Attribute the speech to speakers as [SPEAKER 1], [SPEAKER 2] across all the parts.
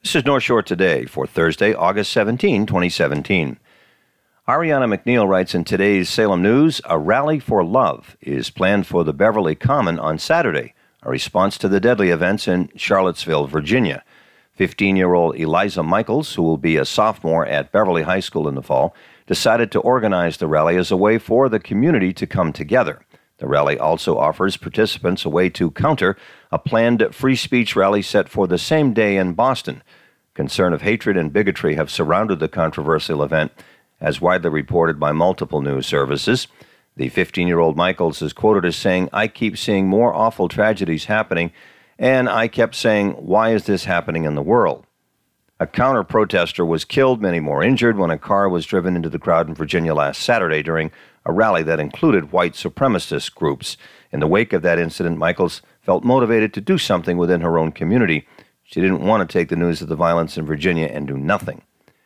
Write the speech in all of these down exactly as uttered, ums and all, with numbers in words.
[SPEAKER 1] This is North Shore Today for Thursday, August seventeenth, twenty seventeen. Ariana McNeil writes in today's Salem News, a rally for love is planned for the Beverly Common on Saturday, a response to the deadly events in Charlottesville, Virginia. fifteen-year-old Eliza Michaels, who will be a sophomore at Beverly High School in the fall, decided to organize the rally as a way for the community to come together. The rally also offers participants a way to counter a planned free speech rally set for the same day in Boston. Concern of hatred and bigotry have surrounded the controversial event, as widely reported by multiple news services. The fifteen-year-old Michaels is quoted as saying, "I keep seeing more awful tragedies happening, and I kept saying, why is this happening in the world?" A counter-protester was killed, many more injured, when a car was driven into the crowd in Virginia last Saturday during a rally that included white supremacist groups. In the wake of that incident, Michaels felt motivated to do something within her own community. She didn't want to take the news of the violence in Virginia and do nothing.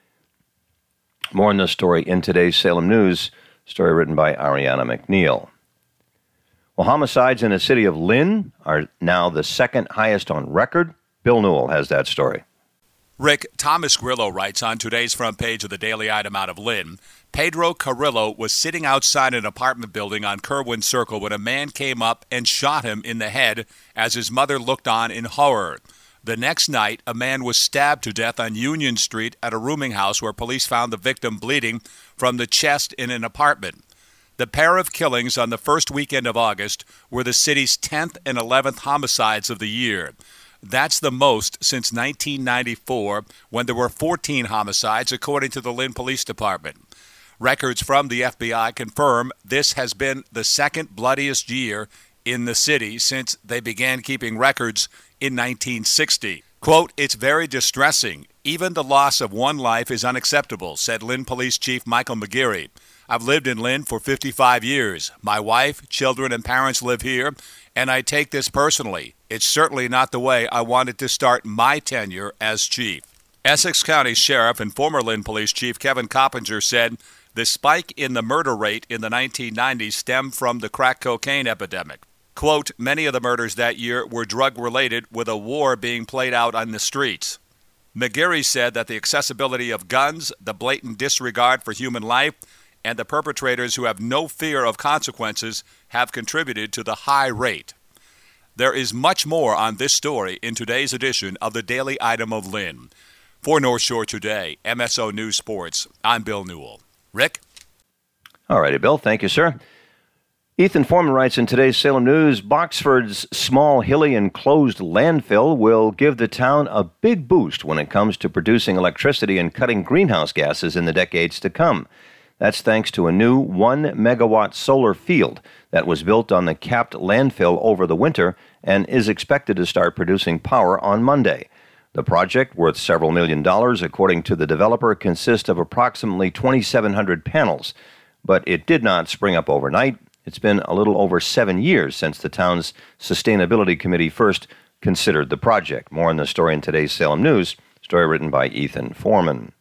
[SPEAKER 1] More on this story in today's Salem News, story written by Ariana McNeil. Well, homicides in the city of Lynn are now the second highest on record. Bill Newell has that story.
[SPEAKER 2] Rick, Thomas Grillo writes on today's front page of the Daily Item out of Lynn, Pedro Carrillo was sitting outside an apartment building on Kerwin Circle when a man came up and shot him in the head as his mother looked on in horror. The next night, a man was stabbed to death on Union Street at a rooming house where police found the victim bleeding from the chest in an apartment. The pair of killings on the first weekend of August were the city's tenth and eleventh homicides of the year. That's the most since nineteen ninety-four, when there were fourteen homicides, according to the Lynn Police Department. Records from the F B I confirm this has been the second bloodiest year in the city since they began keeping records in nineteen sixty. Quote, "It's very distressing. Even the loss of one life is unacceptable," said Lynn Police Chief Michael McGarry. "I've lived in Lynn for fifty-five years. My wife, children, and parents live here, and I take this personally. It's certainly not the way I wanted to start my tenure as chief." Essex County Sheriff and former Lynn Police Chief Kevin Coppinger said the spike in the murder rate in the nineteen nineties stemmed from the crack cocaine epidemic. Quote, "Many of the murders that year were drug-related, with a war being played out on the streets." McGarry said that the accessibility of guns, the blatant disregard for human life, and the perpetrators who have no fear of consequences have contributed to the high rate. There is much more on this story in today's edition of the Daily Item of Lynn. For North Shore Today, M S O News Sports, I'm Bill Newell. Rick?
[SPEAKER 1] All righty, Bill. Thank you, sir. Ethan Foreman writes in today's Salem News, Boxford's small, hilly, enclosed landfill will give the town a big boost when it comes to producing electricity and cutting greenhouse gases in the decades to come. That's thanks to a new one megawatt solar field that was built on the capped landfill over the winter and is expected to start producing power on Monday. The project, worth several million dollars, according to the developer, consists of approximately twenty-seven hundred panels. But it did not spring up overnight. It's been a little over seven years since the town's Sustainability Committee first considered the project. More on the story in today's Salem News, story written by Ethan Foreman.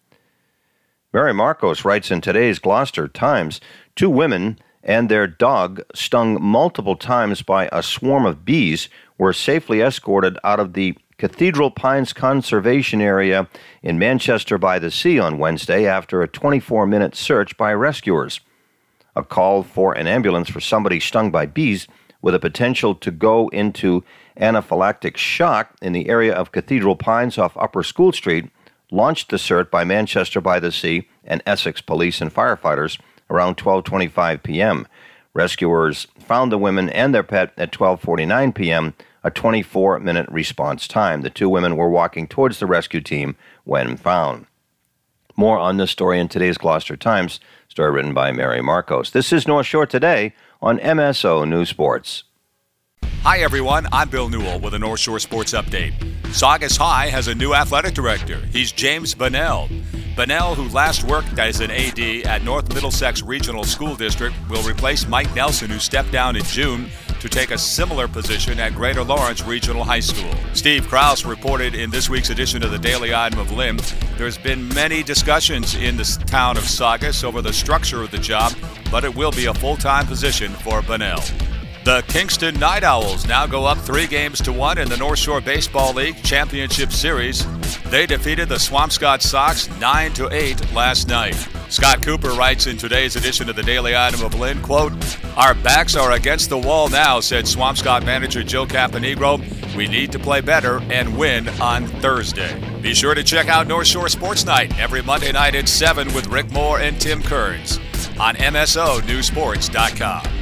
[SPEAKER 1] Mary Marcos writes in today's Gloucester Times, two women and their dog, stung multiple times by a swarm of bees, were safely escorted out of the Cathedral Pines Conservation Area in Manchester by the Sea on Wednesday after a twenty-four minute search by rescuers. A call for an ambulance for somebody stung by bees with a potential to go into anaphylactic shock in the area of Cathedral Pines off Upper School Street launched the search by Manchester by the Sea and Essex police and firefighters around twelve twenty-five p.m. Rescuers found the women and their pet at twelve forty-nine p.m., a twenty-four minute response time. The two women were walking towards the rescue team when found. More on this story in today's Gloucester Times, story written by Mary Marcos. This is North Shore Today on M S O News Sports.
[SPEAKER 2] Hi, everyone. I'm Bill Newell with a North Shore Sports Update. Saugus High has a new athletic director. He's James Bunnell. Bunnell, who last worked as an A D at North Middlesex Regional School District, will replace Mike Nelson, who stepped down in June to take a similar position at Greater Lawrence Regional High School. Steve Krause reported in this week's edition of the Daily Item of Lynn, there's been many discussions in the town of Saugus over the structure of the job, but it will be a full-time position for Bunnell. The Kingston Night Owls now go up three games to one in the North Shore Baseball League Championship Series. They defeated the Swampscott Sox nine to eight last night. Scott Cooper writes in today's edition of the Daily Item of Lynn, quote, "Our backs are against the wall now," said Swampscott manager Joe Caponegro. "We need to play better and win on Thursday." Be sure to check out North Shore Sports Night every Monday night at seven with Rick Moore and Tim Kearns on M S O News Sports dot com.